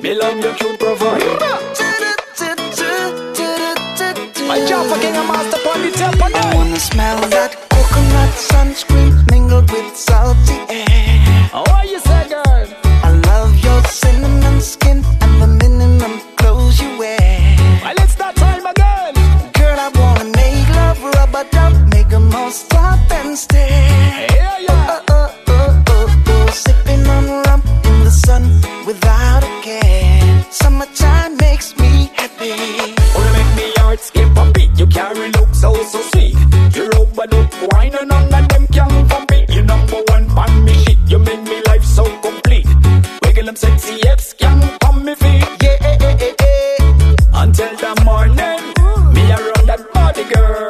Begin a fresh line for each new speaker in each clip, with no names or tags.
Me love your cute profile. My job for king and master upon the temple.
I wanna smell that coconut sunscreen mingled with salty air.
What you say, girl?
I love your cinnamon skin and the minimum clothes you wear.
Well, it's that time again.
Girl, I wanna make love, rub a dub, make 'em all stop and stare.
Yeah, yeah.
Sipping on rum in the sun without a care. Summertime makes me happy.
Wanna make me heart skip a beat. You carry look so sweet. You rubber duck wine and none of them can compete. You number one pan me shit. You make me life so complete. Wiggle them sexy hips can on me feet.
Yeah.
Until the morning, me around that body, girl.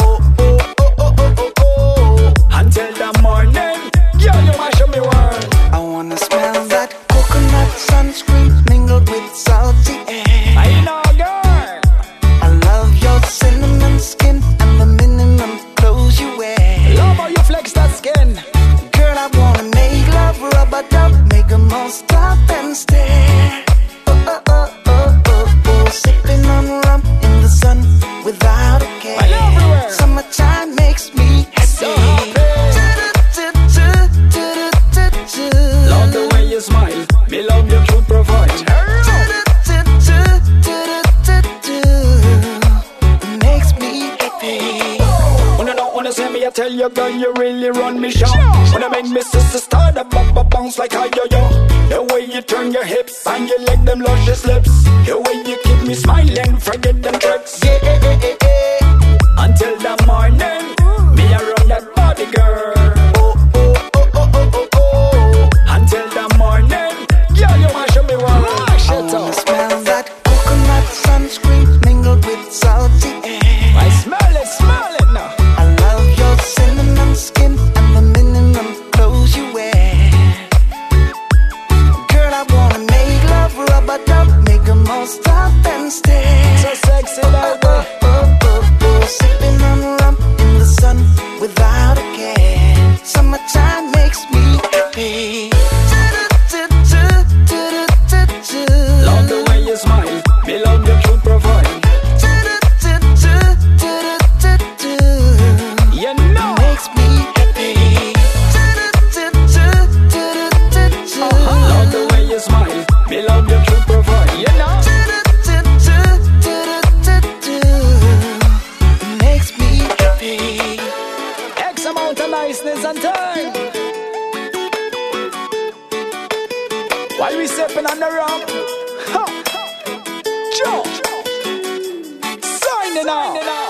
Until the morning, girl, you mash up me world.
I wanna smell that coconut sunscreen mingled with salty air.
I know, girl.
I love your cinnamon skin and the minimum clothes you wear.
Love how you flex that skin.
Girl, I wanna make love, rub a dub, make 'em all stop and stare. Sipping on rum in the sun without a care.
I love everywhere.
Summertime makes me
So
happy.
Love the way you smile. Me love your cute profile.
Makes me happy.
When you don't wanna see me, I tell you, girl, you really run me sharp. When I make me sister start to bounce like a yo-yo. The way you turn your hips and you lick them luscious lips. The way you keep me smiling, forget them tricks. Until the morning, me around that body, girl. Until the morning, girl, you mash up me world.
I wanna smell that coconut sunscreen mingled with salty air.
I smell it now.
I love your cinnamon skin and the minimum clothes you wear. Girl, I wanna make love, rub a dub, make 'em all stop and stare.
So sexy, baby.
Sipping on rum in the sun without a care. Summertime makes me happy.
Love the way you smile. Me love your cute profile. You know.
Makes me happy.
Love the way you smile. Me love your cute profile. You know.
Makes me happy.
X amount of niceness and time. While we sipping on the rum. Ha. Joe. Signing out.